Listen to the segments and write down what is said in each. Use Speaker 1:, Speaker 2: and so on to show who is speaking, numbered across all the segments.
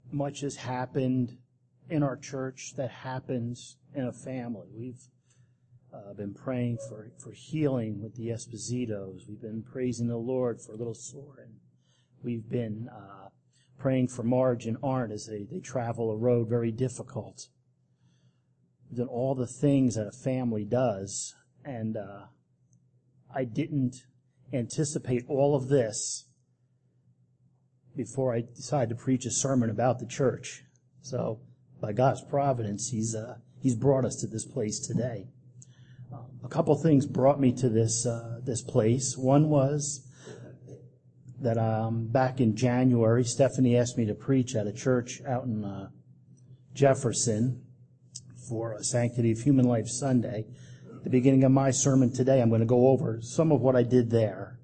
Speaker 1: much has happened in our church that happens in a family. We've been praying for healing with the Espositos. We've been praising the Lord for little Soren. We've been praying for Marge and Arndt as they travel a road very difficult. We've done all the things that a family does, and I didn't anticipate all of this before I decided to preach a sermon about the church. So, by God's providence, He's brought us to this place today. A couple things brought me to this place. One was that back in January, Stephanie asked me to preach at a church out in Jefferson for a Sanctity of Human Life Sunday. At the beginning of my sermon today, I'm going to go over some of what I did there.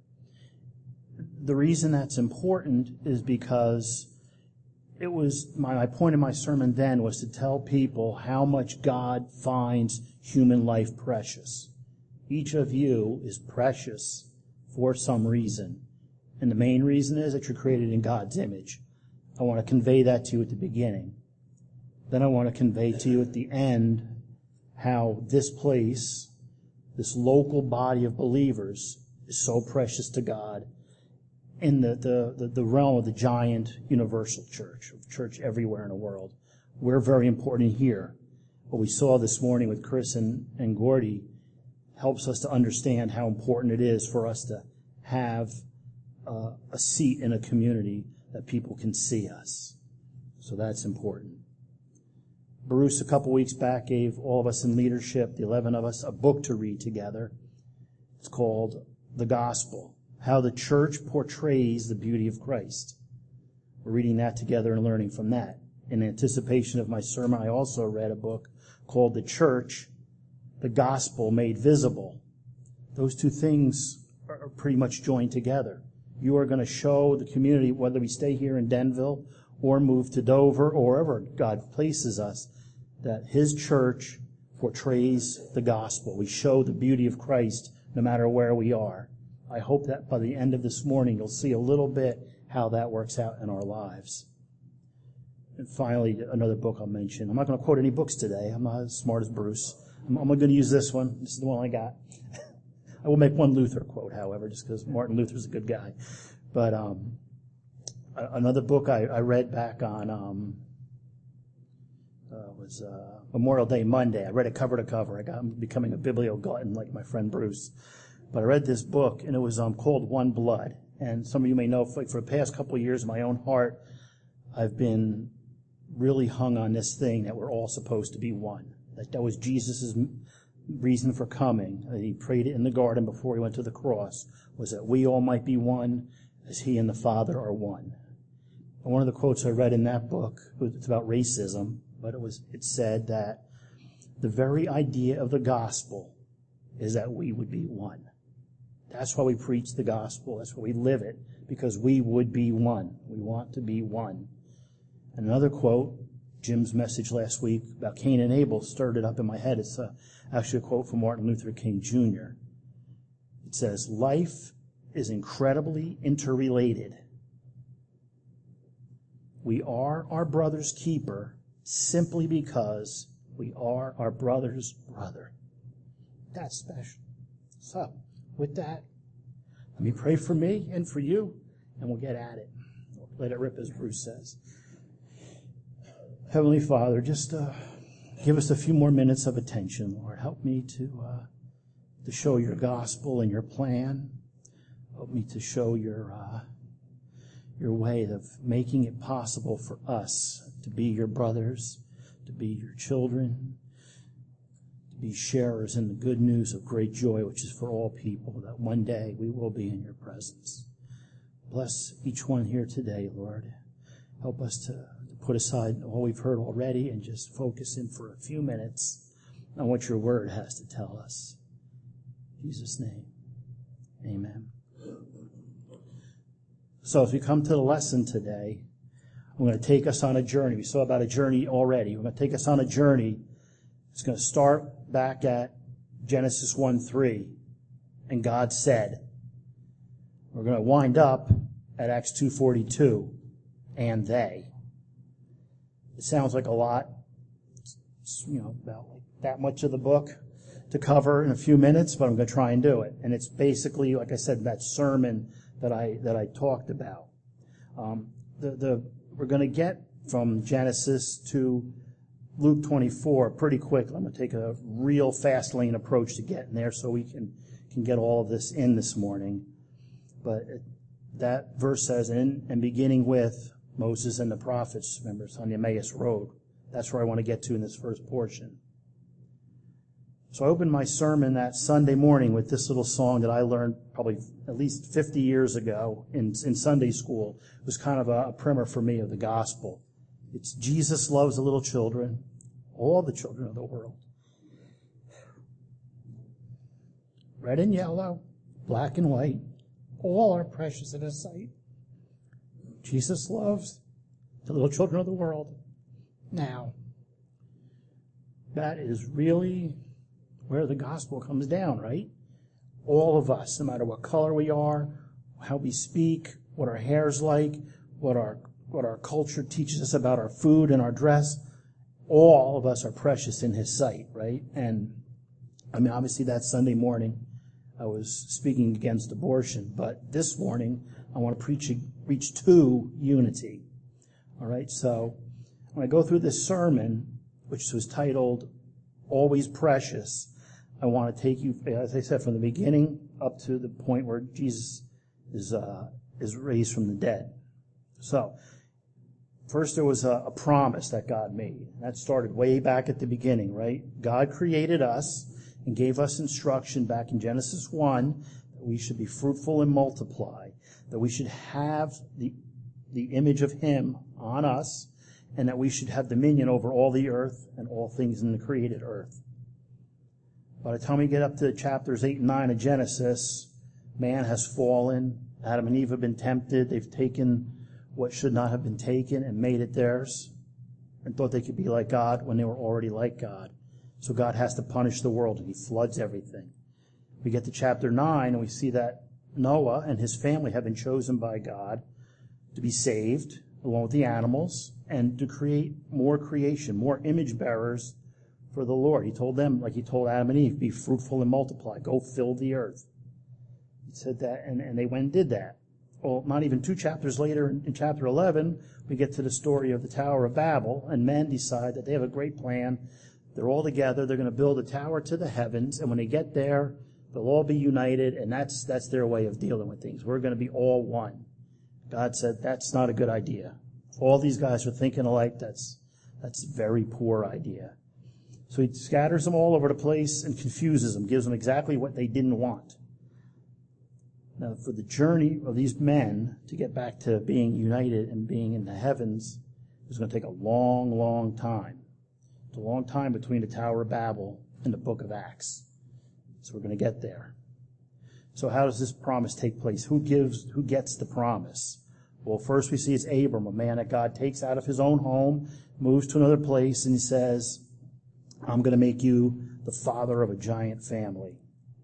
Speaker 1: The reason that's important is because it was my point in my sermon then was to tell people how much God finds human life precious. Each of you is precious for some reason. And the main reason is that you're created in God's image. I want to convey that to you at the beginning. Then I want to convey to you at the end how this place, this local body of believers, is so precious to God in the realm of the giant universal church everywhere in the world. We're very important here. What we saw this morning with Chris and Gordy helps us to understand how important it is for us to have a seat in a community that people can see us. So that's important. Bruce, a couple weeks back, gave all of us in leadership, the 11 of us, a book to read together. It's called The Gospel, How the Church Portrays the Beauty of Christ. We're reading that together and learning from that. In anticipation of my sermon, I also read a book called The Church, the Gospel Made Visible. Those two things are pretty much joined together. You are going to show the community, whether we stay here in Denville or move to Dover or wherever God places us, that His church portrays the gospel. We show the beauty of Christ no matter where we are. I hope that by the end of this morning you'll see a little bit how that works out in our lives. And finally, another book I'll mention. I'm not going to quote any books today. I'm not as smart as Bruce. I'm only going to use this one. This is the one I got. I will make one Luther quote, however, just because Martin Luther's a good guy. But another book I read back on was Memorial Day Monday. I read it cover to cover. I'm becoming a biblioglutton like my friend Bruce. But I read this book, and it was called One Blood. And some of you may know, for the past couple of years in my own heart, I've been really hung on this thing that we're all supposed to be one. That was Jesus' reason for coming. He prayed it in the garden before He went to the cross, was that we all might be one as He and the Father are one. And one of the quotes I read in that book, it's about racism, but it said that the very idea of the gospel is that we would be one. That's why we preach the gospel. That's why we live it, because we would be one. We want to be one. And another quote, Jim's message last week about Cain and Abel stirred it up in my head. It's actually a quote from Martin Luther King Jr. It says, "Life is incredibly interrelated. We are our brother's keeper simply because we are our brother's brother." That's special. So, with that, let me pray for me and for you, and we'll get at it. Let it rip, as Bruce says. Heavenly Father, just give us a few more minutes of attention, Lord. Help me to show your gospel and your plan. Help me to show your way of making it possible for us to be your brothers, to be your children, to be sharers in the good news of great joy, which is for all people, that one day we will be in your presence. Bless each one here today, Lord. Help us to put aside all we've heard already and just focus in for a few minutes on what your word has to tell us. In Jesus' name, amen. So as we come to the lesson today, I'm going to take us on a journey. We saw about a journey already. We're going to take us on a journey. It's going to start back at Genesis 1:3, and God said. We're going to wind up at Acts 2:42, and they. It sounds like a lot, about like that much of the book to cover in a few minutes, but I'm going to try and do it. And it's basically, like I said, that sermon that I talked about. We're going to get from Genesis to Luke 24 pretty quick. I'm going to take a real fast lane approach to getting there so we can get all of this in this morning. But that verse says, and beginning with Moses and the prophets, remember, it's on the Emmaus Road. That's where I want to get to in this first portion. So I opened my sermon that Sunday morning with this little song that I learned probably at least 50 years ago in Sunday school. It was kind of a primer for me of the gospel. It's Jesus loves the little children, all the children of the world. Red and yellow, black and white, all are precious in His sight. Jesus loves the little children of the world. Now, that is really where the gospel comes down, right? All of us, no matter what color we are, how we speak, what our hair's like, what our culture teaches us about our food and our dress, all of us are precious in His sight, right? And I mean, obviously that Sunday morning I was speaking against abortion, but this morning I want to preach to unity. All right, so when I go through this sermon, which was titled Always Precious, I want to take you, as I said, from the beginning up to the point where Jesus is raised from the dead. So, first there was a promise that God made. That started way back at the beginning, right? God created us and gave us instruction back in Genesis 1 that we should be fruitful and multiply, that we should have the image of Him on us, and that we should have dominion over all the earth and all things in the created earth. By the time we get up to chapters 8 and 9 of Genesis, man has fallen. Adam and Eve have been tempted. They've taken what should not have been taken and made it theirs and thought they could be like God when they were already like God. So God has to punish the world, and He floods everything. We get to chapter 9, and we see that Noah and his family have been chosen by God to be saved, along with the animals, and to create more creation, more image bearers for the Lord. He told them, like He told Adam and Eve, be fruitful and multiply. Go fill the earth. He said that, and they went and did that. Well, not even 2 chapters later, in chapter 11, we get to the story of the Tower of Babel, and men decide that they have a great plan. They're all together. They're going to build a tower to the heavens, and when they get there, they'll all be united, and that's their way of dealing with things. We're going to be all one. God said that's not a good idea. All these guys are thinking alike. That's a very poor idea. So He scatters them all over the place and confuses them, gives them exactly what they didn't want. Now, for the journey of these men to get back to being united and being in the heavens is going to take a long, long time. It's a long time between the Tower of Babel and the book of Acts. So we're going to get there. So how does this promise take place? Who gets the promise? Well, first we see it's Abram, a man that God takes out of his own home, moves to another place, and He says, I'm going to make you the father of a giant family.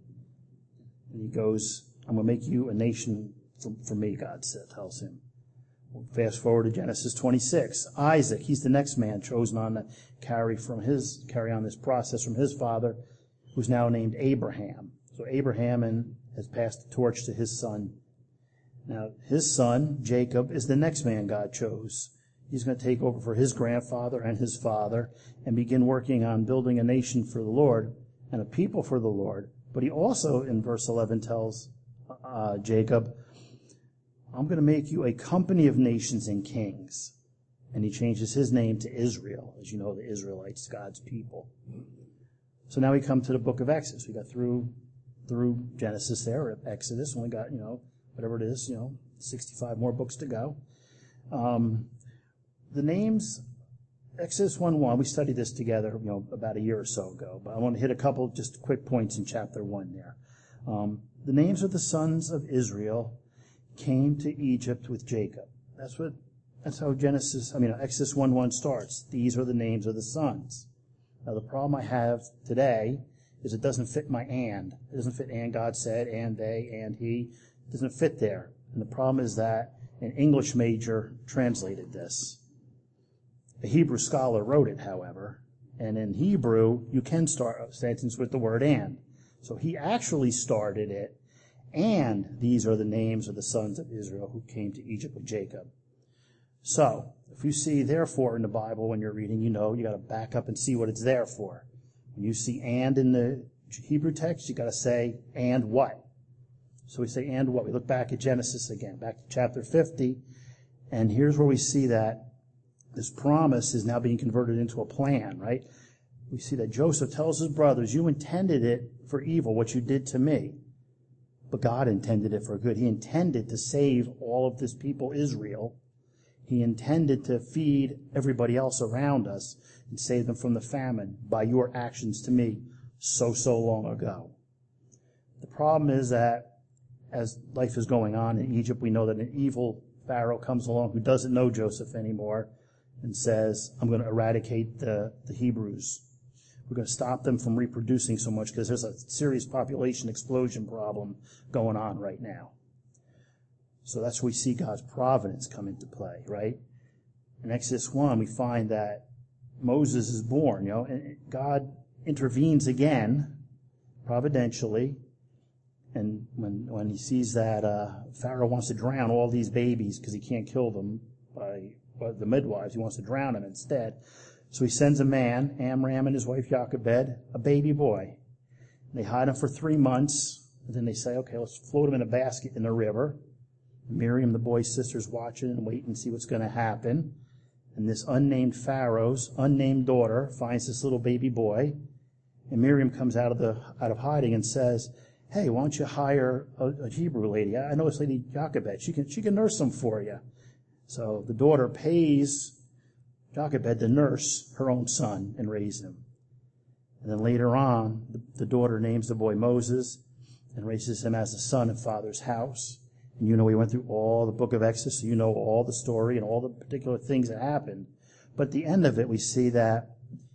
Speaker 1: And he goes, I'm going to make you a nation for me, God tells him. We'll fast forward to Genesis 26. Isaac, he's the next man chosen on to carry on this process from his father, who's now named Abraham. So Abraham has passed the torch to his son. Now, his son, Jacob, is the next man God chose. He's going to take over for his grandfather and his father and begin working on building a nation for the Lord and a people for the Lord. But he also, in verse 11, tells Jacob, I'm going to make you a company of nations and kings. And he changes his name to Israel. As you know, the Israelites, God's people. So now we come to the book of Exodus. We got through Genesis there, Exodus. Only got, whatever it is, 65 more books to go. The names, Exodus 1:1, we studied this together, about a year or so ago. But I want to hit a couple just quick points in chapter 1 there. The names of the sons of Israel came to Egypt with Jacob. That's how Exodus 1:1 starts. These are the names of the sons. Now the problem I have today is it doesn't fit my and. It doesn't fit and God said, and they, and he. It doesn't fit there. And the problem is that an English major translated this. A Hebrew scholar wrote it, however, and in Hebrew, you can start a sentence with the word and. So he actually started it, and these are the names of the sons of Israel who came to Egypt with Jacob. So, if you see therefore in the Bible when you're reading, you know you got to back up and see what it's there for. When you see and in the Hebrew text, you got to say and what. So we say and what. We look back at Genesis again, back to chapter 50, and here's where we see that this promise is now being converted into a plan, right? We see that Joseph tells his brothers, you intended it for evil, what you did to me. But God intended it for good. He intended to save all of this people, Israel. He intended to feed everybody else around us and save them from the famine by your actions to me so long ago. The problem is that as life is going on in Egypt, we know that an evil Pharaoh comes along who doesn't know Joseph anymore and says, I'm going to eradicate the Hebrews. We're going to stop them from reproducing so much because there's a serious population explosion problem going on right now. So that's where we see God's providence come into play, right? In Exodus 1, we find that Moses is born, and God intervenes again, providentially, and when he sees that Pharaoh wants to drown all these babies because he can't kill them by the midwives, he wants to drown them instead. So he sends a man, Amram and his wife Jochebed, a baby boy. They hide him for 3 months, and then they say, okay, let's float him in a basket in the river. Miriam, the boy's sister, is watching and waiting to see what's going to happen. And this unnamed Pharaoh's unnamed daughter finds this little baby boy, and Miriam comes out of hiding and says, hey, why don't you hire a Hebrew lady? I know this lady Jochebed. She can nurse him for you. So the daughter pays Jochebed to nurse her own son and raise him. And then later on, the daughter names the boy Moses and raises him as a son in father's house. And we went through all the book of Exodus, so you know all the story and all the particular things that happened. But at the end of it, we see that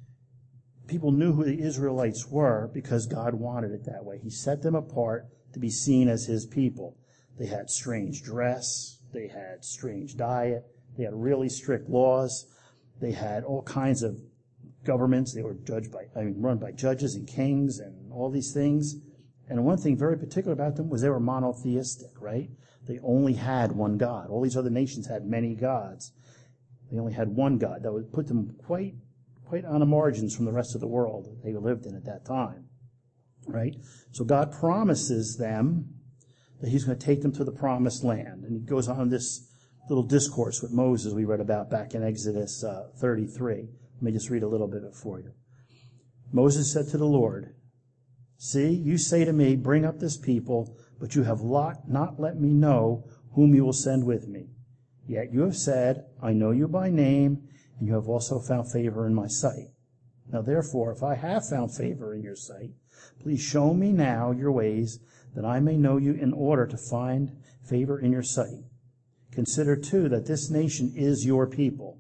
Speaker 1: people knew who the Israelites were because God wanted it that way. He set them apart to be seen as his people. They had strange dress. They had strange diet. They had really strict laws. They had all kinds of governments. They were run by judges and kings and all these things. And one thing very particular about them was they were monotheistic, right? They only had one God. All these other nations had many gods. They only had one God. That would put them quite on the margins from the rest of the world that they lived in at that time, right? So God promises them that he's going to take them to the promised land. And he goes on this little discourse with Moses we read about back in Exodus 33. Let me just read a little bit of it for you. Moses said to the Lord, see, you say to me, bring up this people, but you have not let me know whom you will send with me. Yet you have said, I know you by name, and you have also found favor in my sight. Now therefore, if I have found favor in your sight, please show me now your ways, that I may know you in order to find favor in your sight. Consider too that this nation is your people.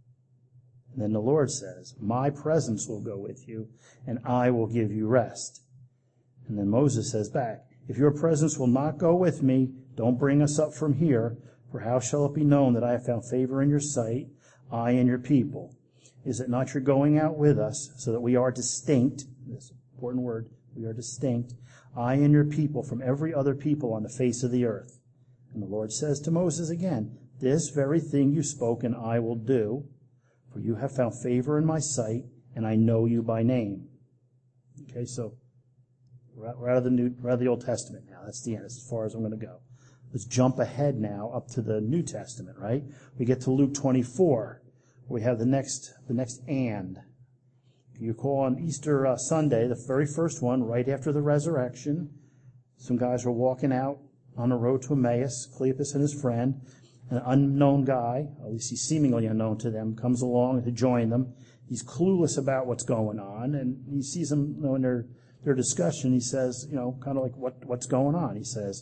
Speaker 1: And then the Lord says, my presence will go with you, and I will give you rest. And then Moses says back, if your presence will not go with me, don't bring us up from here, for how shall it be known that I have found favor in your sight, I and your people? Is it not your going out with us, so that we are distinct, this important word, we are distinct, I and your people from every other people on the face of the earth? And the Lord says to Moses again, this very thing you spoke and I will do, for you have found favor in my sight, and I know you by name. Okay, so we're out of the Old Testament now. That's the end. That's as far as I'm going to go. Let's jump ahead now up to the New Testament, right? We get to Luke 24. We have the next and. You recall on Easter Sunday, the very first one, right after the resurrection, some guys were walking out on the road to Emmaus, Cleopas and his friend. An unknown guy, at least he's seemingly unknown to them, comes along to join them. He's clueless about what's going on, and he sees them in their discussion. He says, kind of like what's going on. He says,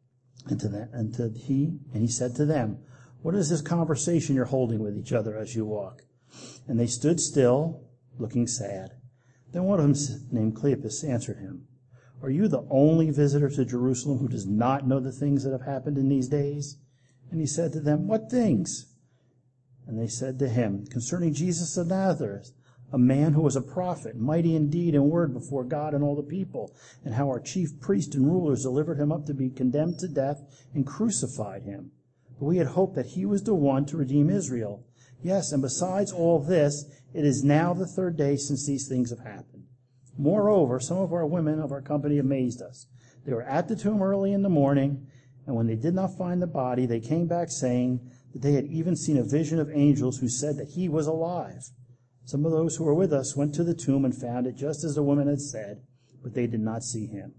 Speaker 1: he said to them, what is this conversation you're holding with each other as you walk? And they stood still, looking sad. Then one of them, named Cleopas, answered him, are you the only visitor to Jerusalem who does not know the things that have happened in these days? And he said to them, what things? And they said to him, concerning Jesus of Nazareth, a man who was a prophet, mighty in deed and word before God and all the people, and how our chief priests and rulers delivered him up to be condemned to death and crucified him. But we had hoped that he was the one to redeem Israel. Yes, and besides all this, it is now the third day since these things have happened. Moreover, some of our women of our company amazed us. They were at the tomb early in the morning, and when they did not find the body, they came back saying that they had even seen a vision of angels who said that he was alive. Some of those who were with us went to the tomb and found it just as the woman had said, but they did not see him.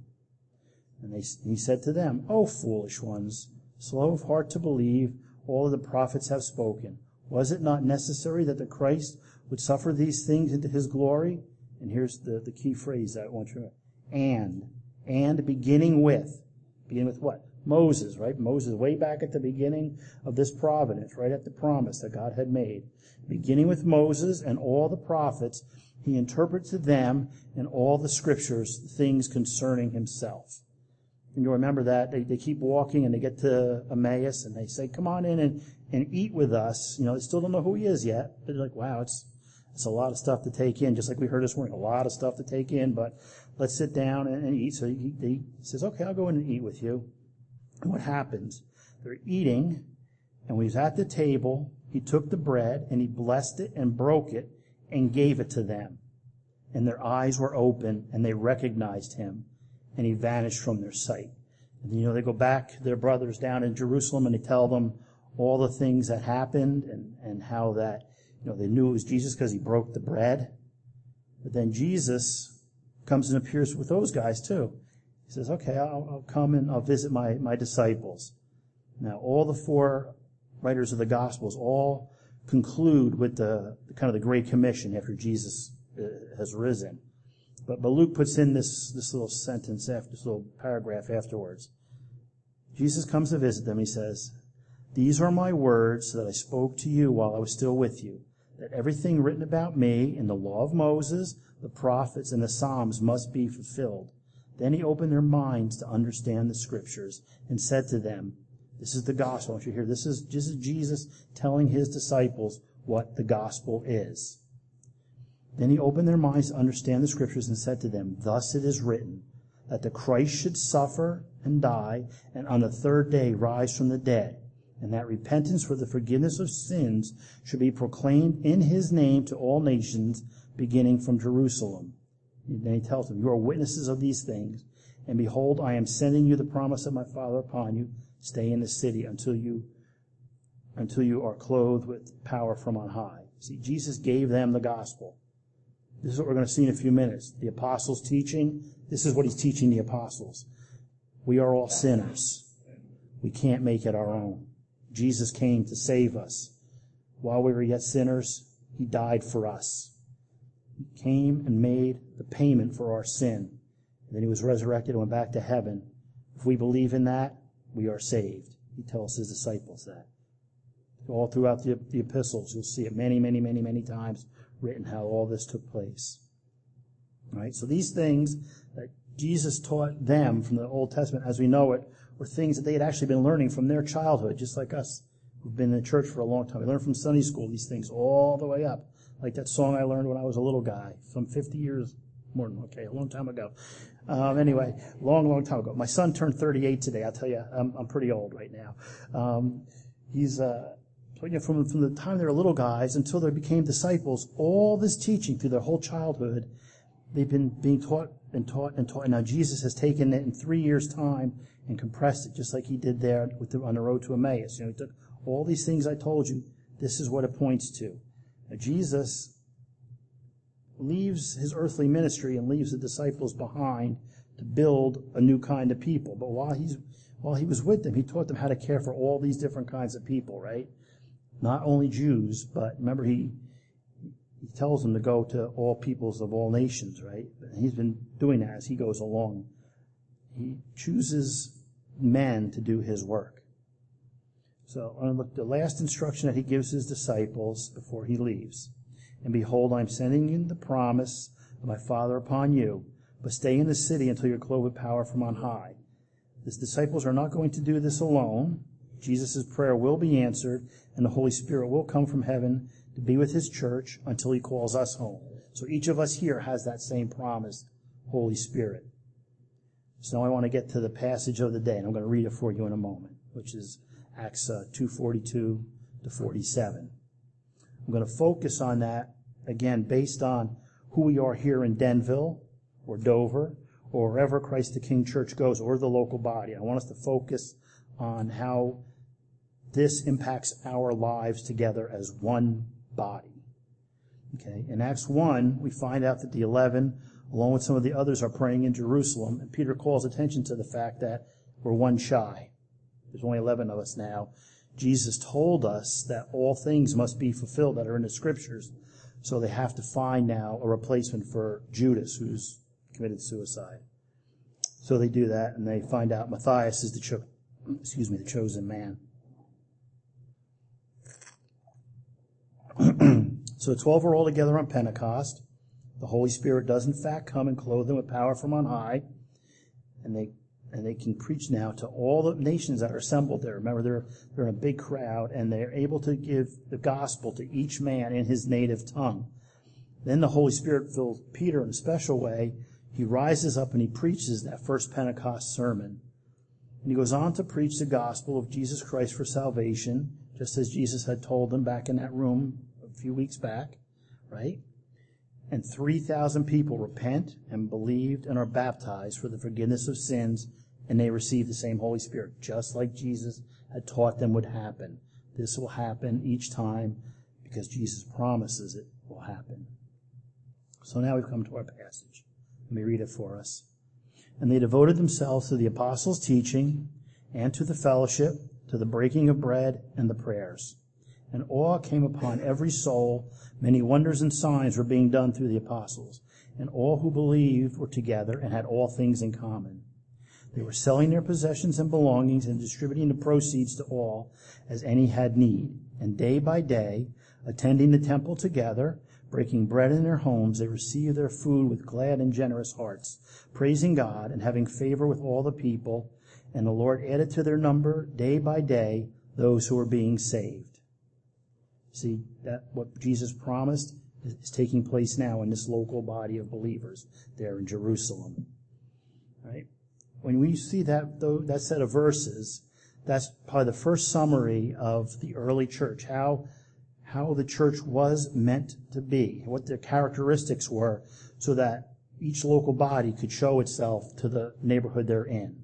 Speaker 1: And he said to them, O foolish ones, slow of heart to believe all the prophets have spoken. Was it not necessary that the Christ would suffer these things into his glory? And here's the key phrase that I want you to know. And beginning with what? Moses, right? Moses way back at the beginning of this providence, right at the promise that God had made. Beginning with Moses and all the prophets, he interprets to them in all the scriptures things concerning himself. And you'll remember that they keep walking and they get to Emmaus and they say, come on in and eat with us. You know, they still don't know who he is yet. They're like, wow, it's a lot of stuff to take in, just like we heard this morning, a lot of stuff to take in, but let's sit down and eat. So he says, okay, I'll go in and eat with you. And what happens? They're eating, and when he's at the table, he took the bread and he blessed it and broke it and gave it to them. And their eyes were open and they recognized him, and he vanished from their sight. And you know, they go back to their brothers down in Jerusalem and they tell them all the things that happened and how that, you know, they knew it was Jesus because he broke the bread. But then Jesus comes and appears with those guys too. He says, okay, I'll come and I'll visit my disciples. Now, all the four writers of the Gospels all conclude with the kind of the Great Commission after Jesus has risen. But Luke puts in this little sentence, this little paragraph afterwards. Jesus comes to visit them. He says, these are my words that I spoke to you while I was still with you, that everything written about me in the law of Moses, the prophets, and the Psalms must be fulfilled. Then he opened their minds to understand the scriptures and said to them, this is the gospel. I want you to hear, this is Jesus telling his disciples what the gospel is. Then he opened their minds to understand the scriptures and said to them, thus it is written, that the Christ should suffer and die, and on the third day rise from the dead, and that repentance for the forgiveness of sins should be proclaimed in his name to all nations, beginning from Jerusalem. And then he tells them, you are witnesses of these things, and behold, I am sending you the promise of my Father upon you. Stay in the city until you are clothed with power from on high. See, Jesus gave them the gospel. This is what we're going to see in a few minutes. The apostles' teaching, this is what he's teaching the apostles. We are all sinners. We can't make it our own. Jesus came to save us. While we were yet sinners, he died for us. He came and made the payment for our sin. And then he was resurrected and went back to heaven. If we believe in that, we are saved. He tells his disciples that. All throughout the epistles, you'll see it many, many, many, many times written how all this took place. All right, so these things that Jesus taught them from the Old Testament as we know it were things that they had actually been learning from their childhood, just like us who've been in the church for a long time. We learned from Sunday school these things all the way up. Like that song I learned when I was a little guy, some 50 years, more than, okay, a long time ago. Anyway, long time ago. My son turned 38 today. I'll tell you, I'm pretty old right now. He's from the time they were little guys until they became disciples, all this teaching through their whole childhood, they've been being taught and taught and taught. And now Jesus has taken it in 3 years' time and compressed it, just like he did there on the road to Emmaus. You know, he took all these things I told you. This is what it points to. Now, Jesus leaves his earthly ministry and leaves the disciples behind to build a new kind of people. But while he was with them, he taught them how to care for all these different kinds of people, right? Not only Jews, but remember he tells them to go to all peoples of all nations, right? And he's been doing that as he goes along. He chooses men to do his work. So I'm going to look at the last instruction that he gives his disciples before he leaves. And behold, I'm sending you the promise of my Father upon you, but stay in the city until you're clothed with power from on high. His disciples are not going to do this alone. Jesus' prayer will be answered, and the Holy Spirit will come from heaven to be with his church until he calls us home. So each of us here has that same promised Holy Spirit. So now I want to get to the passage of the day, and I'm going to read it for you in a moment, which is Acts 2:42 to 47. I'm going to focus on that, again, based on who we are here in Denville or Dover or wherever Christ the King Church goes, or the local body. I want us to focus on how this impacts our lives together as one body. Okay, in Acts 1, we find out that the 11, along with some of the others, are praying in Jerusalem, and Peter calls attention to the fact that we're one shy. There's only 11 of us now. Jesus told us that all things must be fulfilled that are in the Scriptures, so they have to find now a replacement for Judas, who's committed suicide. So they do that, and they find out Matthias is the chosen man. So 12 are all together on Pentecost. The Holy Spirit does in fact come and clothe them with power from on high, and they can preach now to all the nations that are assembled there. Remember, they're in a big crowd, and they're able to give the gospel to each man in his native tongue. Then the Holy Spirit fills Peter in a special way. He rises up and he preaches that first Pentecost sermon. And he goes on to preach the gospel of Jesus Christ for salvation, just as Jesus had told them back in that room a few weeks back, right? And 3,000 people repent and believed and are baptized for the forgiveness of sins, and they receive the same Holy Spirit, just like Jesus had taught them would happen. This will happen each time because Jesus promises it will happen. So now we've come to our passage. Let me read it for us. And they devoted themselves to the apostles' teaching and to the fellowship, to the breaking of bread and the prayers. And awe came upon every soul. Many wonders and signs were being done through the apostles. And all who believed were together and had all things in common. They were selling their possessions and belongings and distributing the proceeds to all as any had need. And day by day, attending the temple together, breaking bread in their homes, they received their food with glad and generous hearts, praising God and having favor with all the people. And the Lord added to their number day by day those who were being saved. See, that what Jesus promised is taking place now in this local body of believers there in Jerusalem. Right? When we see that set of verses, that's probably the first summary of the early church, how the church was meant to be, what their characteristics were, so that each local body could show itself to the neighborhood they're in.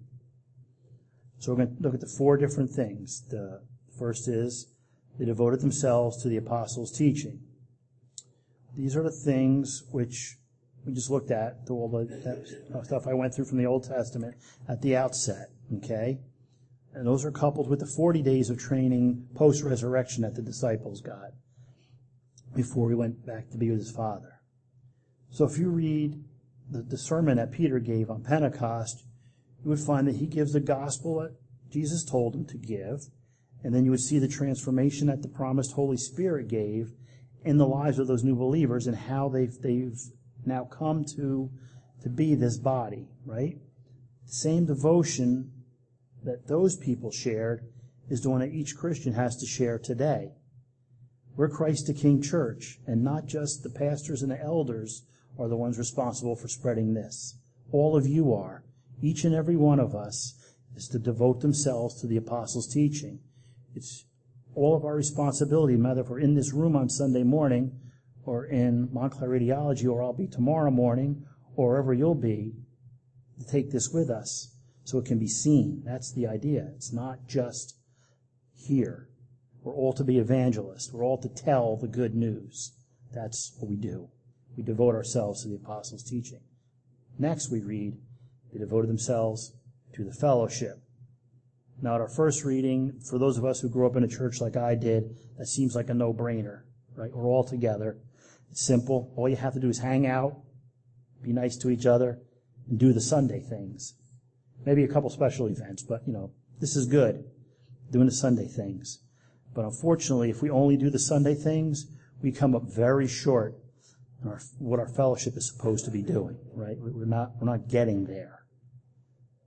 Speaker 1: So we're going to look at the four different things. The first is they devoted themselves to the apostles' teaching. These are the things which we just looked at, to all the stuff I went through from the Old Testament at the outset, okay? And those are coupled with the 40 days of training post-resurrection that the disciples got before he went back to be with his Father. So if you read the sermon that Peter gave on Pentecost, you would find that he gives the gospel that Jesus told him to give, and then you would see the transformation that the promised Holy Spirit gave in the lives of those new believers and how they've now come to be this body, right? The same devotion that those people shared is the one that each Christian has to share today. We're Christ the King Church, and not just the pastors and the elders are the ones responsible for spreading this. All of you are. Each and every one of us is to devote themselves to the apostles' teaching. It's all of our responsibility, whether if we're in this room on Sunday morning or in Montclair Radiology, or I'll be tomorrow morning, or wherever you'll be, to take this with us so it can be seen. That's the idea. It's not just here. We're all to be evangelists. We're all to tell the good news. That's what we do. We devote ourselves to the apostles' teaching. Next we read, they devoted themselves to the fellowship. Now at our first reading, for those of us who grew up in a church like I did, that seems like a no-brainer, right? We're all together. It's simple. All you have to do is hang out, be nice to each other, and do the Sunday things. Maybe a couple special events, but, this is good, doing the Sunday things. But unfortunately, if we only do the Sunday things, we come up very short in what our fellowship is supposed to be doing, right? We're not getting there.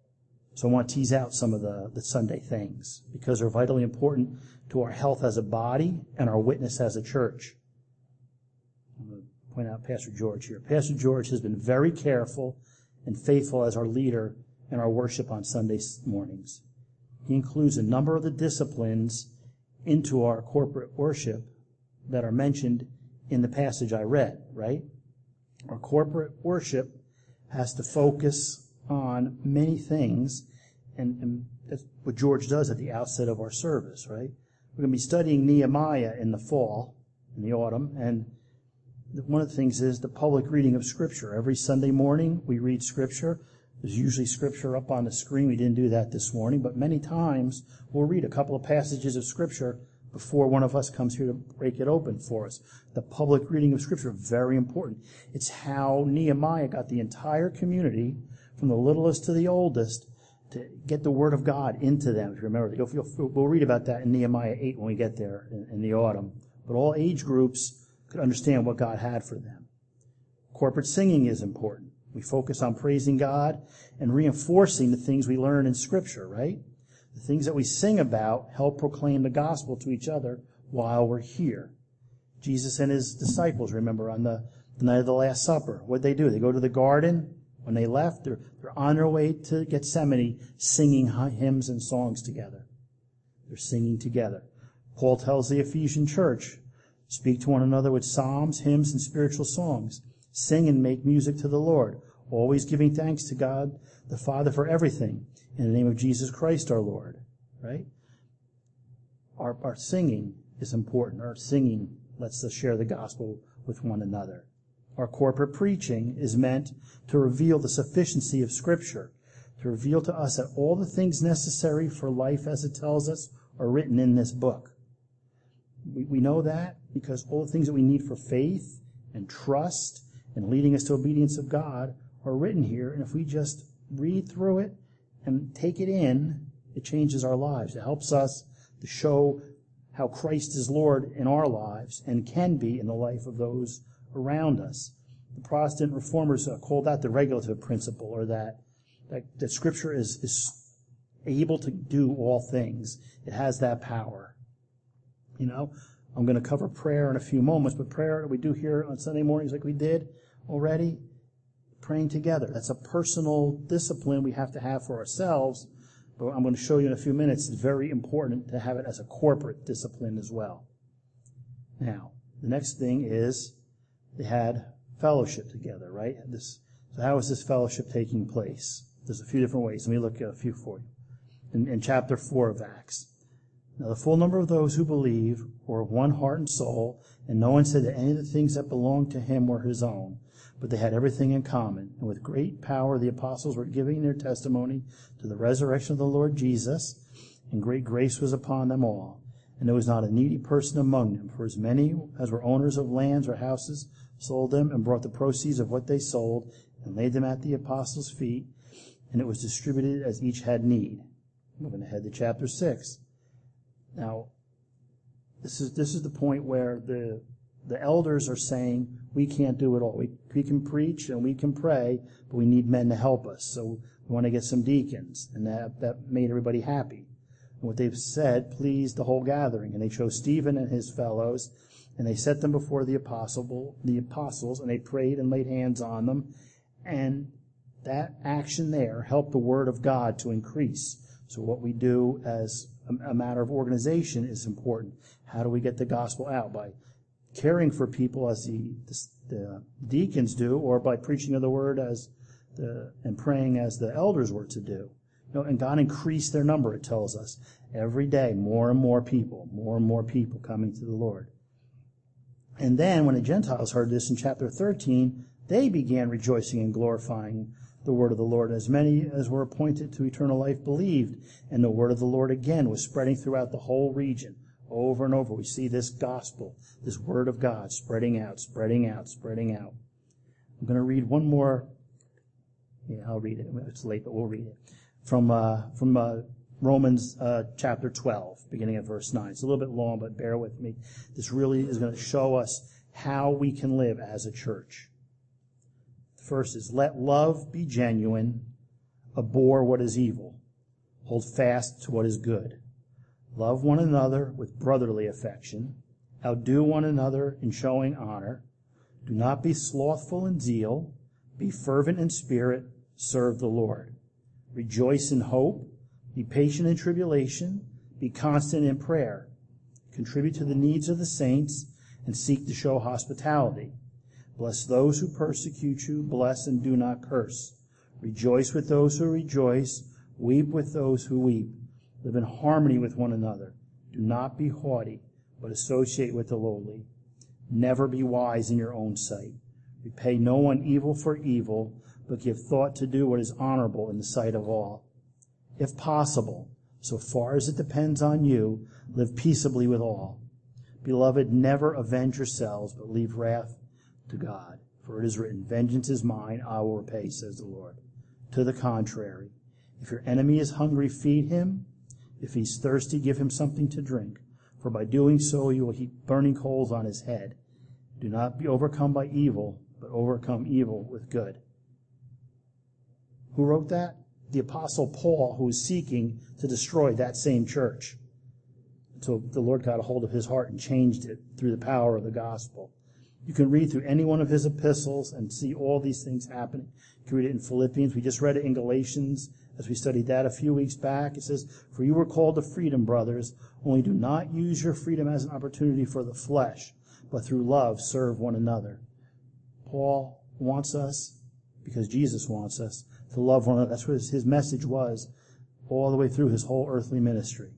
Speaker 1: So I want to tease out some of the Sunday things because they're vitally important to our health as a body and our witness as a church. I'm going to point out Pastor George here. Pastor George has been very careful and faithful as our leader in our worship on Sunday mornings. He includes a number of the disciplines into our corporate worship that are mentioned in the passage I read, right? Our corporate worship has to focus on many things, and that's what George does at the outset of our service, right? We're going to be studying Nehemiah in the fall, in the autumn, and one of the things is the public reading of Scripture. Every Sunday morning we read Scripture. There's usually Scripture up on the screen. We didn't do that this morning, but many times we'll read a couple of passages of Scripture before one of us comes here to break it open for us. The public reading of Scripture, very important. It's how Nehemiah got the entire community, from the littlest to the oldest, to get the Word of God into them. If you remember, we'll read about that in Nehemiah 8 when we get there in the autumn. But all age groups could understand what God had for them. Corporate singing is important. We focus on praising God and reinforcing the things we learn in Scripture, right? The things that we sing about help proclaim the gospel to each other while we're here. Jesus and his disciples, remember, on the night of the Last Supper, what'd they do? They go to the garden. When they left, they're on their way to Gethsemane singing hymns and songs together. They're singing together. Paul tells the Ephesian church, speak to one another with psalms, hymns, and spiritual songs. Sing and make music to the Lord, always giving thanks to God the Father for everything, in the name of Jesus Christ our Lord. Right? Our singing is important. Our singing lets us share the gospel with one another. Our corporate preaching is meant to reveal the sufficiency of Scripture, to reveal to us that all the things necessary for life, as it tells us, are written in this book. We know that because all the things that we need for faith and trust and leading us to obedience of God are written here. And if we just read through it and take it in, it changes our lives. It helps us to show how Christ is Lord in our lives and can be in the life of those around us. The Protestant reformers called that the regulative principle, or that Scripture is able to do all things. It has that power. You know, I'm going to cover prayer in a few moments, but prayer that we do here on Sunday mornings like we did already, praying together. That's a personal discipline we have to have for ourselves, but I'm going to show you in a few minutes it's very important to have it as a corporate discipline as well. Now, the next thing is they had fellowship together, right? So how is this fellowship taking place? There's a few different ways. Let me look at a few for you. In chapter 4 of Acts. Now the full number of those who believed were of one heart and soul, and no one said that any of the things that belonged to him were his own, but they had everything in common. And with great power the apostles were giving their testimony to the resurrection of the Lord Jesus, and great grace was upon them all. And there was not a needy person among them, for as many as were owners of lands or houses sold them and brought the proceeds of what they sold and laid them at the apostles' feet, and it was distributed as each had need. Moving ahead to chapter 6. Now, this is the point where the elders are saying we can't do it all. We can preach and we can pray, but we need men to help us. So we want to get some deacons, and that made everybody happy. And what they've said pleased the whole gathering, and they chose Stephen and his fellows, and they set them before the apostles, and they prayed and laid hands on them, and that action there helped the word of God to increase. So what we do as a matter of organization is important. How do we get the gospel out? By caring for people as the deacons do, or by preaching of the word and praying as the elders were to do. And God increased their number, it tells us. Every day, more and more people coming to the Lord. And then when the Gentiles heard this in chapter 13, they began rejoicing and glorifying the word of the Lord. As many as were appointed to eternal life believed, and the word of the Lord again was spreading throughout the whole region. Over and over we see this gospel, this word of God spreading out, spreading out, spreading out. I'm going to read one more. Yeah, I'll read it. It's late, but we'll read it. From Romans chapter 12, beginning at verse 9. It's a little bit long, but bear with me. This really is going to show us how we can live as a church. The first is, let love be genuine, abhor what is evil. Hold fast to what is good. Love one another with brotherly affection. Outdo one another in showing honor. Do not be slothful in zeal. Be fervent in spirit. Serve the Lord. Rejoice in hope. Be patient in tribulation. Be constant in prayer. Contribute to the needs of the saints and seek to show hospitality. Bless those who persecute you. Bless and do not curse. Rejoice with those who rejoice. Weep with those who weep. Live in harmony with one another. Do not be haughty, but associate with the lowly. Never be wise in your own sight. Repay no one evil for evil, but give thought to do what is honorable in the sight of all. If possible, so far as it depends on you, live peaceably with all. Beloved, never avenge yourselves, but leave wrath to God. For it is written, vengeance is mine, I will repay, says the Lord. To the contrary, if your enemy is hungry, feed him. If he's thirsty, give him something to drink. For by doing so, you will heap burning coals on his head. Do not be overcome by evil, but overcome evil with good. Who wrote that? The Apostle Paul, who was seeking to destroy that same church. So the Lord got a hold of his heart and changed it through the power of the gospel. You can read through any one of his epistles and see all these things happening. You can read it in Philippians. We just read it in Galatians as we studied that a few weeks back. It says, for you were called to freedom, brothers, only do not use your freedom as an opportunity for the flesh, but through love serve one another. Paul wants us, because Jesus wants us, to love one another. That's what his message was all the way through his whole earthly ministry.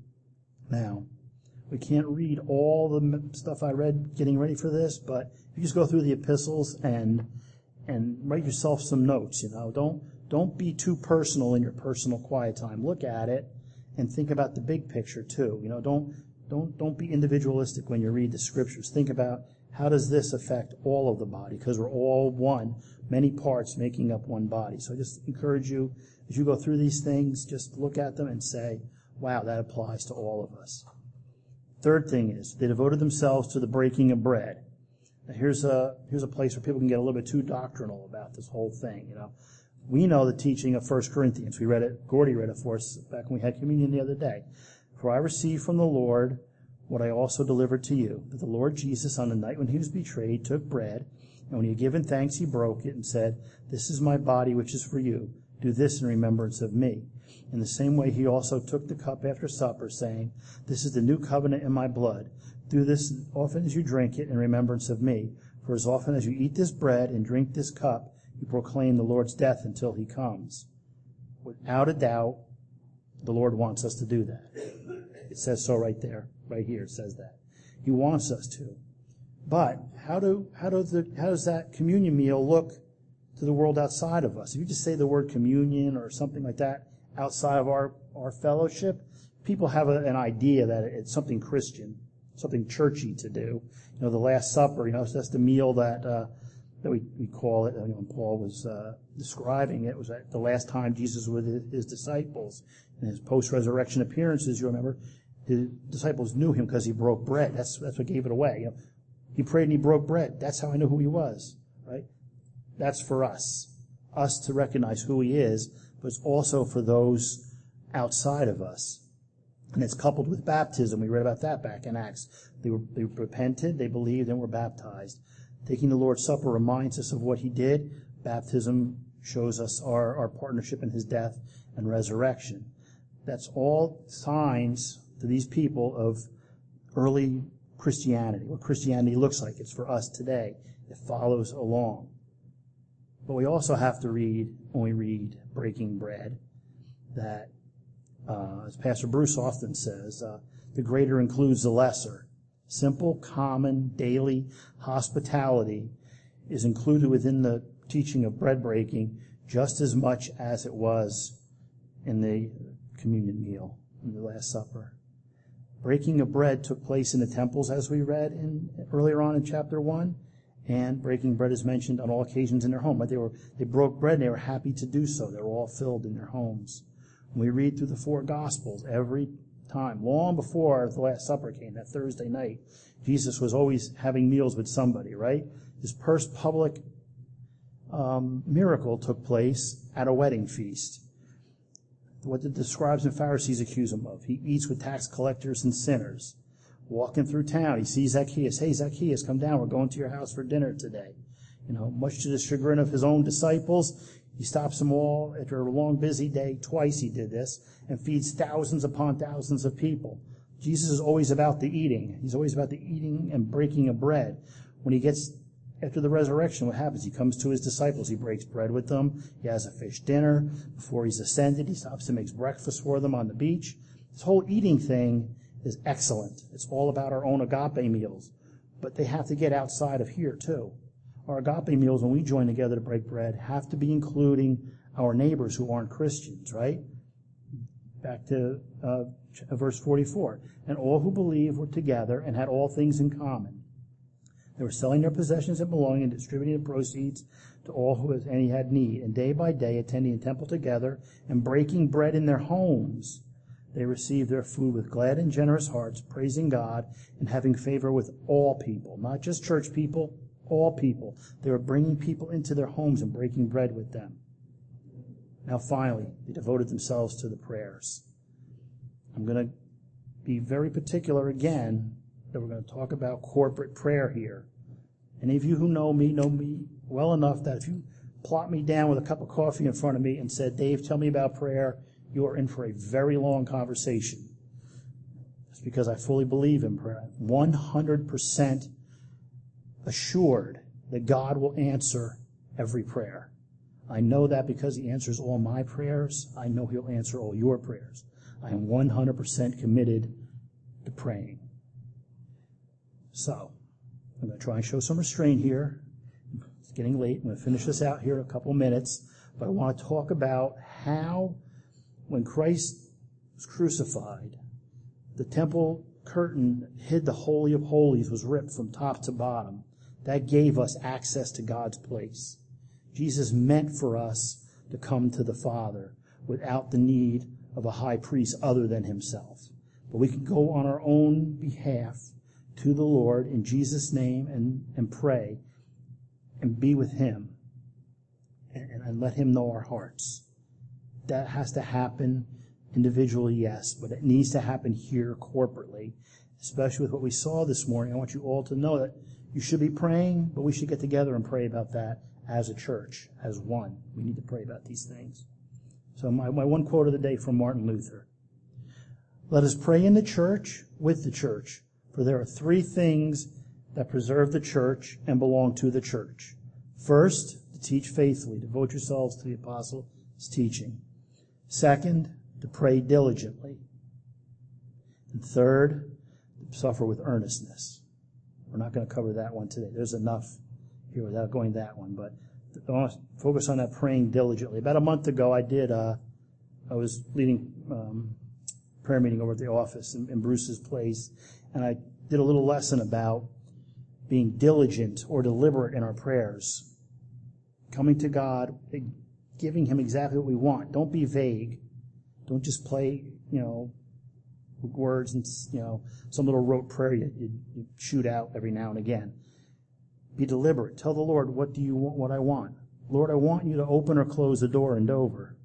Speaker 1: Now, we can't read all the stuff I read getting ready for this, but if you just go through the epistles and write yourself some notes, don't be too personal in your personal quiet time. Look at it and think about the big picture too. Don't be individualistic when you read the scriptures. Think about how does this affect all of the body, because we're all one, many parts making up one body. So I just encourage you, as you go through these things, just look at them and say, wow, that applies to all of us. Third thing is, they devoted themselves to the breaking of bread. Now here's a place where people can get a little bit too doctrinal about this whole thing, We know the teaching of 1 Corinthians. We read it, Gordy read it for us back when we had communion the other day. For I received from the Lord what I also delivered to you, that the Lord Jesus, on the night when he was betrayed, took bread, and when he had given thanks, he broke it and said, this is my body which is for you. Do this in remembrance of me. In the same way, he also took the cup after supper, saying, this is the new covenant in my blood. Do this as often as you drink it in remembrance of me. For as often as you eat this bread and drink this cup, you proclaim the Lord's death until he comes. Without a doubt, the Lord wants us to do that. It says so right there, right here. It says that. He wants us to. But how does that communion meal look to the world outside of us? If you just say the word communion or something like that outside of our fellowship, people have an idea that it's something Christian, something churchy to do. The Last Supper, so that's the meal that we call it. When Paul was describing it, was at the last time Jesus was with his disciples. In his post-resurrection appearances, you remember, his disciples knew him because he broke bread. That's what gave it away. He prayed and he broke bread. That's how I knew who he was, right? That's for us to recognize who he is, but it's also for those outside of us. And it's coupled with baptism. We read about that back in Acts. They repented, they believed, and were baptized. Taking the Lord's Supper reminds us of what he did. Baptism shows us our partnership in his death and resurrection. That's all signs to these people of early Christianity, what Christianity looks like. It's for us today. It follows along. But we also have to read, when we read breaking bread, that, as Pastor Bruce often says, the greater includes the lesser. Simple, common, daily hospitality is included within the teaching of bread breaking just as much as it was in the communion meal, in the Last Supper. Breaking of bread took place in the temples, as we read earlier on in chapter 1, and breaking bread is mentioned on all occasions in their home. But they broke bread and they were happy to do so. They were all filled in their homes. When we read through the 4 Gospels, every time, long before the Last Supper came, that Thursday night, Jesus was always having meals with somebody, right? His first public miracle took place at a wedding feast. what did the scribes and Pharisees accuse him of? He eats with tax collectors and sinners. Walking through town, he sees Zacchaeus. Hey, Zacchaeus, come down. We're going to your house for dinner today. Much to the chagrin of his own disciples, he stops them all after a long, busy day. Twice he did this, and feeds thousands upon thousands of people. Jesus is always about the eating. He's always about the eating and breaking of bread. When he gets after the resurrection, what happens? He comes to his disciples. He breaks bread with them. He has a fish dinner. Before he's ascended, he stops and makes breakfast for them on the beach. This whole eating thing is excellent. It's all about our own agape meals. But they have to get outside of here, too. Our agape meals, when we join together to break bread, have to be including our neighbors who aren't Christians, right? Back to verse 44. And all who believed were together and had all things in common. They were selling their possessions and belongings and distributing the proceeds to all who any had need. And day by day, attending the temple together and breaking bread in their homes, they received their food with glad and generous hearts, praising God and having favor with all people. Not just church people, all people. They were bringing people into their homes and breaking bread with them. Now finally, they devoted themselves to the prayers. I'm going to be very particular again that we're going to talk about corporate prayer here. Any of you who know me well enough that if you plop me down with a cup of coffee in front of me and said, Dave, tell me about prayer, you are in for a very long conversation. It's because I fully believe in prayer. 100% assured that God will answer every prayer. I know that because he answers all my prayers. I know he'll answer all your prayers. I am 100% committed to praying. So, I'm going to try and show some restraint here. It's getting late. I'm going to finish this out here in a couple minutes. But I want to talk about how, when Christ was crucified, the temple curtain hid the Holy of Holies, was ripped from top to bottom. That gave us access to God's place. Jesus meant for us to come to the Father without the need of a high priest other than himself. But we can go on our own behalf to the Lord in Jesus' name and pray and be with him and let him know our hearts. That has to happen individually, yes, but it needs to happen here corporately, especially with what we saw this morning. I want you all to know that you should be praying, but we should get together and pray about that as a church, as one. We need to pray about these things. So my one quote of the day from Martin Luther. Let us pray in the church with the church, for there are three things that preserve the church and belong to the church. First, to teach faithfully. Devote yourselves to the apostles' teaching. Second, to pray diligently. And third, to suffer with earnestness. We're not going to cover that one today. There's enough here without going that one, but I want to focus on that praying diligently. About a month ago, I was leading prayer meeting over at the office in Bruce's place, and I did a little lesson about being diligent or deliberate in our prayers, coming to God, giving him exactly what we want. Don't be vague. Don't just play, words and, some little rote prayer you shoot out every now and again. Be deliberate. Tell the Lord, what do you want, what I want. Lord, I want you to open or close the door in Dover.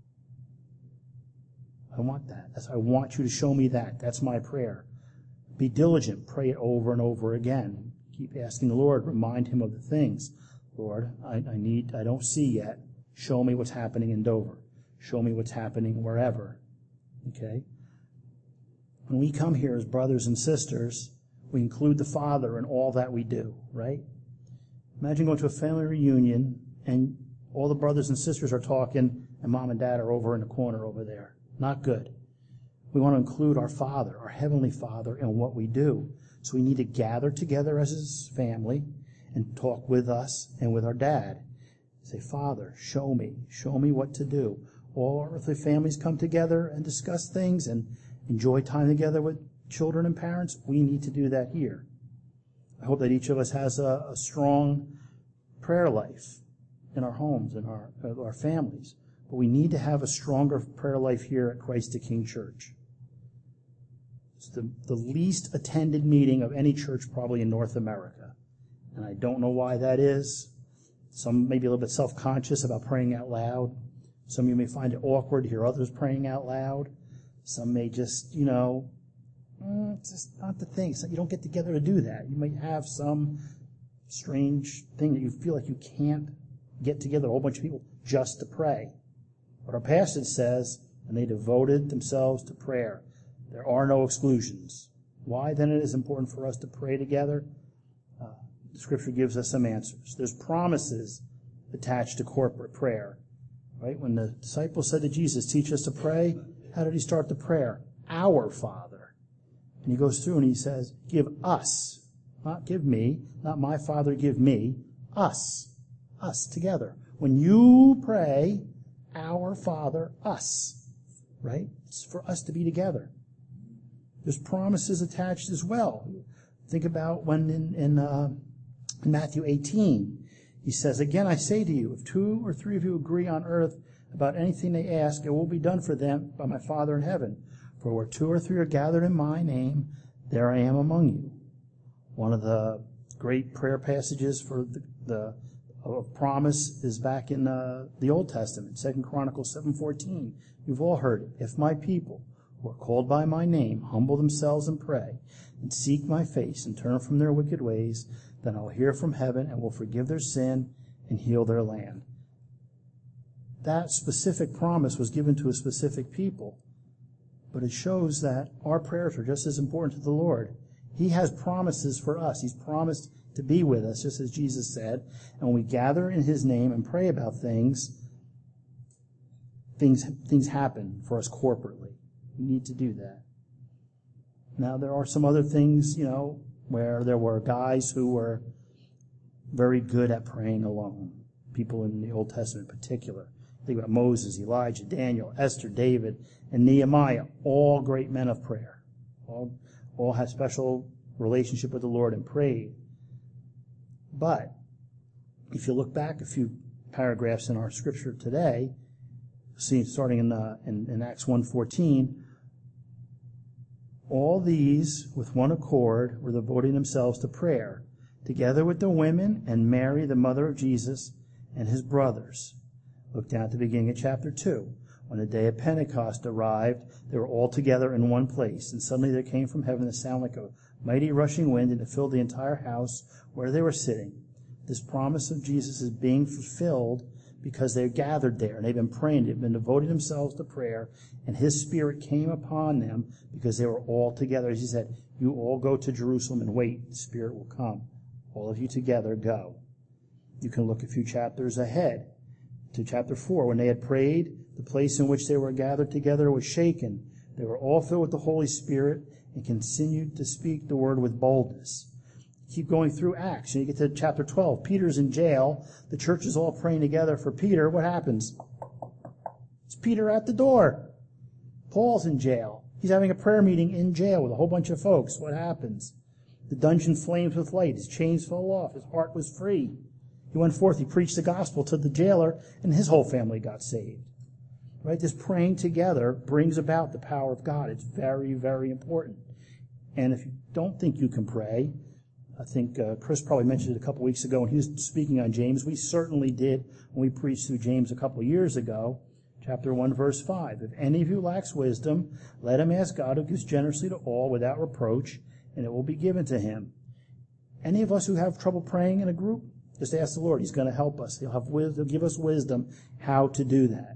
Speaker 1: I want that. I want you to show me that. That's my prayer. Be diligent. Pray it over and over again. Keep asking the Lord. Remind him of the things. Lord, I don't see yet. Show me what's happening in Dover. Show me what's happening wherever. Okay? When we come here as brothers and sisters, we include the Father in all that we do, right? Imagine going to a family reunion and all the brothers and sisters are talking and mom and dad are over in the corner over there. Not good. We want to include our Father, our Heavenly Father, in what we do. So we need to gather together as his family and talk with us and with our dad. Say, Father, show me what to do. All our earthly families come together and discuss things and enjoy time together with children and parents. We need to do that here. I hope that each of us has a strong prayer life in our homes and our families. But we need to have a stronger prayer life here at Christ the King Church. It's the least attended meeting of any church probably in North America. And I don't know why that is. Some may be a little bit self-conscious about praying out loud. Some of you may find it awkward to hear others praying out loud. Some may just, it's just not the thing. So you don't get together to do that. You may have some strange thing that you feel like you can't get together, a whole bunch of people, just to pray. But our passage says, and they devoted themselves to prayer. There are no exclusions. Why then it is important for us to pray together? The Scripture gives us some answers. There's promises attached to corporate prayer. Right? When the disciples said to Jesus, teach us to pray, how did he start the prayer? Our Father. And he goes through and he says, give us, not give me, not my Father give me, us together. When you pray, our Father, us, right? It's for us to be together. There's promises attached as well. Think about when in Matthew 18, he says, again, I say to you, if 2 or 3 of you agree on earth about anything they ask, it will be done for them by my Father in heaven. For where 2 or 3 are gathered in my name, there I am among you. One of the great prayer passages for the promise is back in the Old Testament, 2 Chronicles 7:14. You've all heard it. If my people who are called by my name humble themselves and pray and seek my face and turn from their wicked ways, then I'll hear from heaven and will forgive their sin and heal their land. That specific promise was given to a specific people, but it shows that our prayers are just as important to the Lord. He has promises for us. He's promised to be with us, just as Jesus said. And when we gather in his name and pray about things happen for us corporately. We need to do that. Now, there are some other things, where there were guys who were very good at praying alone. People in the Old Testament in particular. Think about Moses, Elijah, Daniel, Esther, David, and Nehemiah. All great men of prayer. All had special relationship with the Lord and prayed. But if you look back a few paragraphs in our scripture today, see, starting in Acts 1:14, all these, with one accord, were devoting themselves to prayer, together with the women and Mary, the mother of Jesus, and his brothers. Look down at the beginning of chapter 2. When the day of Pentecost arrived, they were all together in one place, and suddenly there came from heaven a sound like a mighty rushing wind, and it filled the entire house where they were sitting. This promise of Jesus is being fulfilled because they're gathered there, and they've been praying, they've been devoting themselves to prayer, and his Spirit came upon them because they were all together. As he said, you all go to Jerusalem and wait, the Spirit will come. All of you together go. You can look a few chapters ahead to chapter 4. When they had prayed, the place in which they were gathered together was shaken. They were all filled with the Holy Spirit and continued to speak the word with boldness. Keep going through Acts. And you get to chapter 12. Peter's in jail. The church is all praying together for Peter. What happens? It's Peter at the door. Paul's in jail. He's having a prayer meeting in jail with a whole bunch of folks. What happens? The dungeon flames with light. His chains fell off. His heart was free. He went forth. He preached the gospel to the jailer, and his whole family got saved. Right? This praying together brings about the power of God. It's very, very important. And if you don't think you can pray, I think Chris probably mentioned it a couple weeks ago when he was speaking on James. We certainly did when we preached through James a couple of years ago. Chapter 1, verse 5. If any of you lacks wisdom, let him ask God, who gives generously to all without reproach, and it will be given to him. Any of us who have trouble praying in a group, just ask the Lord. He's going to help us. He'll give us wisdom how to do that.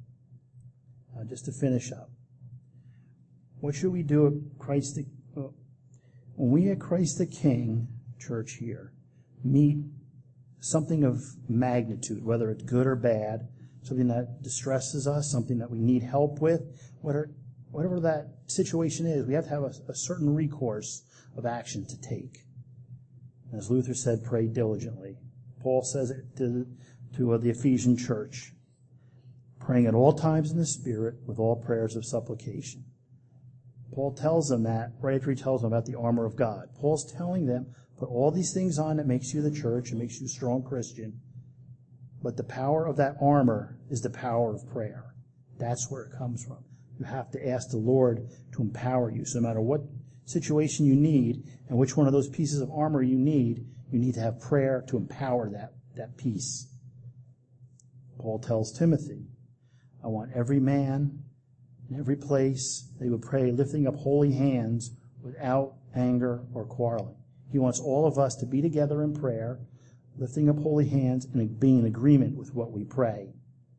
Speaker 1: Just to finish up. What should we do at Christ when we at Christ the King church here meet something of magnitude, whether it's good or bad, something that distresses us, something that we need help with, whatever that situation is, we have to have a certain recourse of action to take. As Luther said, pray diligently. Paul says it to the Ephesian church, praying at all times in the Spirit with all prayers of supplication. Paul tells them that right after he tells them about the armor of God. Paul's telling them, put all these things on that makes you the church and makes you a strong Christian. But the power of that armor is the power of prayer. That's where it comes from. You have to ask the Lord to empower you. So no matter what situation you need and which one of those pieces of armor you need to have prayer to empower that piece. Paul tells Timothy, I want every man in every place, they would pray lifting up holy hands without anger or quarreling. He wants all of us to be together in prayer, lifting up holy hands and being in agreement with what we pray.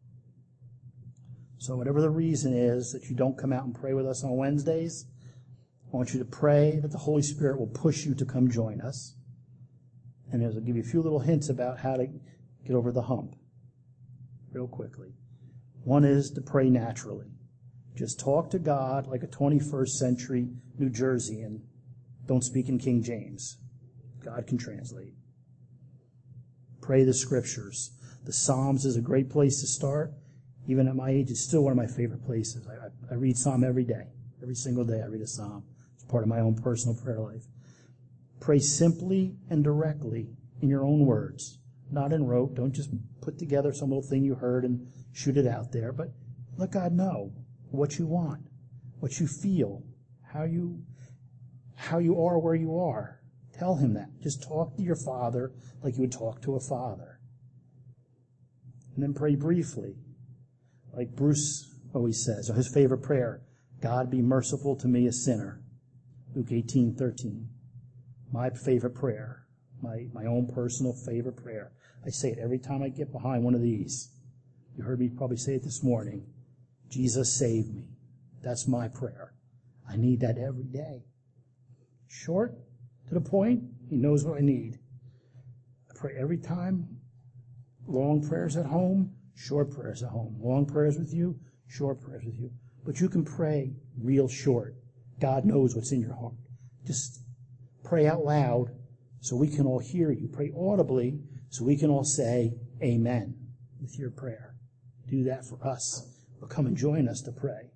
Speaker 1: So whatever the reason is that you don't come out and pray with us on Wednesdays, I want you to pray that the Holy Spirit will push you to come join us. And I'll give you a few little hints about how to get over the hump real quickly. One is to pray naturally. Just talk to God like a 21st century New Jerseyan. Don't speak in King James. God can translate. Pray the scriptures. The Psalms is a great place to start. Even at my age, it's still one of my favorite places. I read Psalm every day. Every single day I read a Psalm. It's part of my own personal prayer life. Pray simply and directly in your own words, not in rote. Don't just put together some little thing you heard and shoot it out there, but let God know what you want, what you feel, how you are where you are. Tell him that. Just talk to your Father like you would talk to a father. And then pray briefly, like Bruce always says, or his favorite prayer, God be merciful to me, a sinner. Luke 18:13. My favorite prayer, my own personal favorite prayer. I say it every time I get behind one of these. You heard me probably say it this morning. Jesus, save me. That's my prayer. I need that every day. Short, to the point, he knows what I need. I pray every time. Long prayers at home, short prayers at home. Long prayers with you, short prayers with you. But you can pray real short. God knows what's in your heart. Just pray out loud so we can all hear you. Pray audibly so we can all say amen with your prayer. Do that for us. Or come and join us to pray.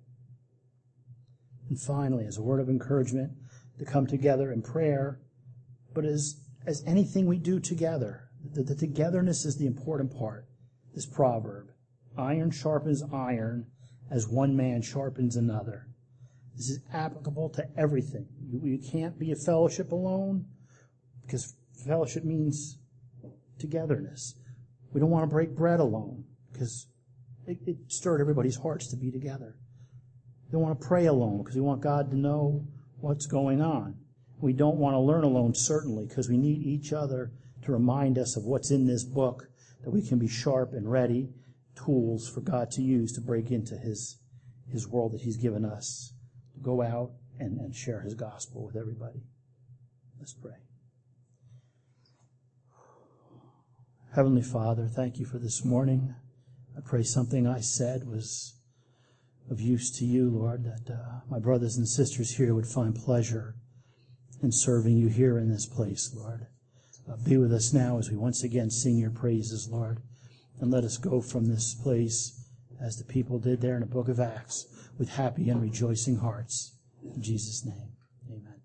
Speaker 1: And finally, as a word of encouragement, to come together in prayer, but as anything we do together, the togetherness is the important part. This proverb, iron sharpens iron as one man sharpens another. This is applicable to everything. You can't be a fellowship alone, because fellowship means togetherness. We don't want to break bread alone, because it stirred everybody's hearts to be together. We don't want to pray alone, because we want God to know what's going on. We don't want to learn alone, certainly, because we need each other to remind us of what's in this book, that we can be sharp and ready, tools for God to use to break into His world that He's given us, to go out and share His gospel with everybody. Let's pray. Heavenly Father, thank you for this morning. I pray something I said was of use to you, Lord, that my brothers and sisters here would find pleasure in serving you here in this place, Lord. Be with us now as we once again sing your praises, Lord, and let us go from this place as the people did there in the book of Acts with happy and rejoicing hearts. In Jesus' name, amen.